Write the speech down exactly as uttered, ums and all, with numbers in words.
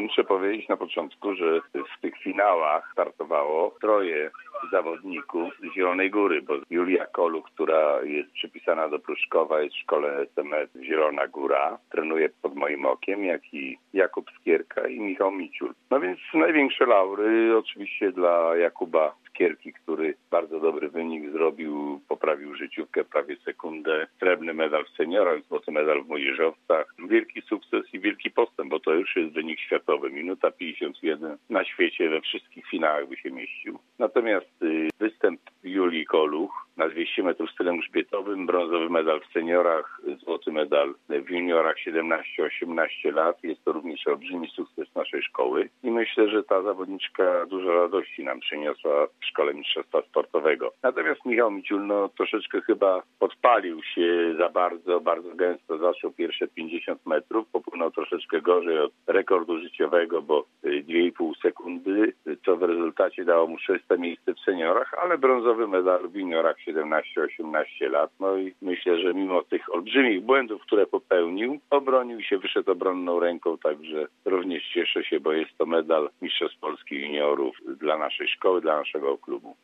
Muszę powiedzieć na początku, że w tych finałach startowało troje zawodników z Zielonej Góry, bo Julia Koluch, która jest przypisana do Pruszkowa, jest w szkole S M S Zielona Góra, trenuje pod moim okiem, jak i Jakub Skierka i Michał Miciul. No więc największe laury oczywiście dla Jakuba Skierki, który bardzo dobry wynik zrobił, poprawił życiówkę prawie sekundę, srebrny medal w seniorach, złoty medal w młodzieżowcach. Wielki sukces i wielki postęp, bo to już jest wynik światowy. Minuta pięćdziesiąt jeden na świecie we wszystkich finałach by się mieścił. Natomiast y, występ Julii Koluch na dwieście metrów stylem grzbietowym, brązowy medal w seniorach, złoty medal w juniorach siedemnaście osiemnaście lat. Jest to również olbrzymi sukces naszej szkoły i myślę, że ta zawodniczka dużo radości nam przyniosła w szkole mistrzostwa sportowego. Natomiast Michał Miciul no, troszeczkę chyba podpalił się za bardzo, bardzo gęsto zaczął pierwsze pięćdziesiąt metrów, popłynął troszeczkę gorzej od rekordu życiowego, bo dwie i pół sekundy, co w rezultacie dało mu szóste miejsce w seniorach, ale brązowy medal w juniorach siedemnaście osiemnaście lat. No i myślę, że mimo tych olbrzymich błędów, które popełnił, obronił się, wyszedł obronną ręką, także również cieszę się, bo jest to medal Mistrzostw Polski juniorów dla naszej szkoły, dla naszego klubu.